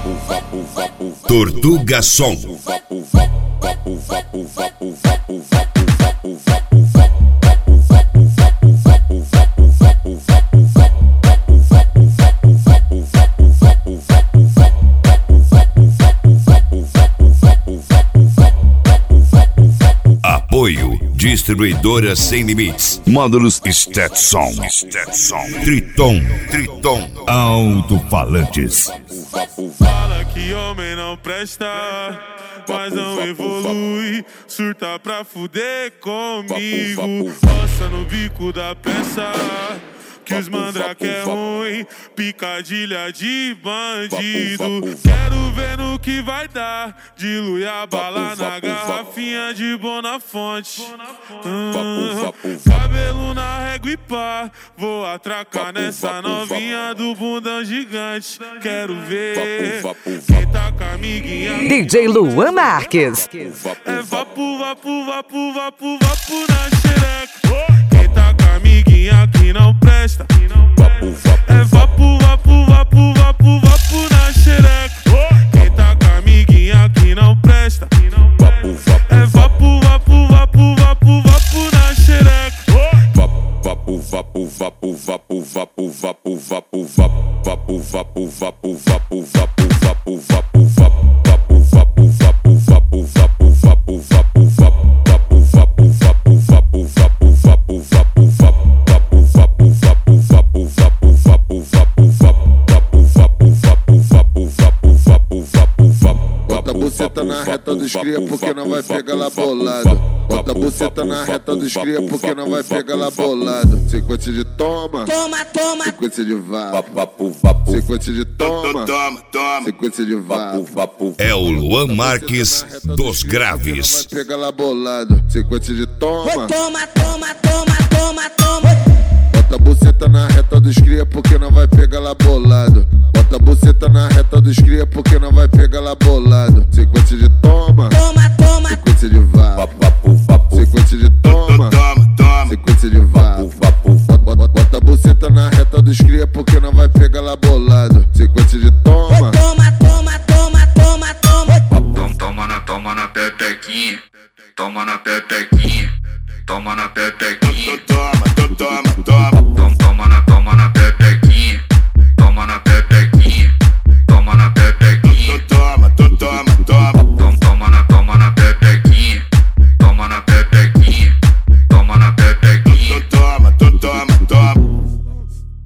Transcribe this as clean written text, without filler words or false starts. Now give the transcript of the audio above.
Tortuga Som. Apoio Distribuidora Sem Limites. Módulos Stetson. Triton. Alto-falantes. Fala que homem não presta, mas não evolui. Surta pra fuder comigo. Roça no bico da peça, que os mandrake é ruim. Picadilha de bandido. Quero ver no que vai dar. Dilui a bala na garrafinha de Bonafonte. Cabelo na régua e pá. Vou atracar nessa novinha do bundão gigante. Quero ver quem tá com a amiguinha. DJ Luan Marques. É vapo, vapo, vapo, vapo, vapo na xereca. Quem tá com a amiguinha que não presta. É vapo, vapo, vapo, vapo, vapo na xereca. Quem tá com a amiguinha que não presta. É vapo, vapo, vapo, vapo, vapo na xereca. Vapo, vapo, vapo, vapo, vapo, vapo, vapo, vapo, vapo, vapo, vapo, vapo, vapo, vapo, Bota a buceta na reta dos cria porque não vai pegar lá bolado. Bota a buceta na reta dos cria porque não vai pegar lá bolado. Sequência de toma, sequência de vapo, sequência de toma, sequência de vapo. É o Luan Marques dos Graves. Vai pegar lá bolado. Sequência de toma. Bota a buceta na reta dos cria porque não vai pegar lá bolado. Bota a buceta na reta dos cria porque não vai pegar lá bolado. Sequência de toma, sequência de vapo, sequência de toma, sequência de vapo. Bota a buceta na reta dos cria porque não vai pegar lá bolado.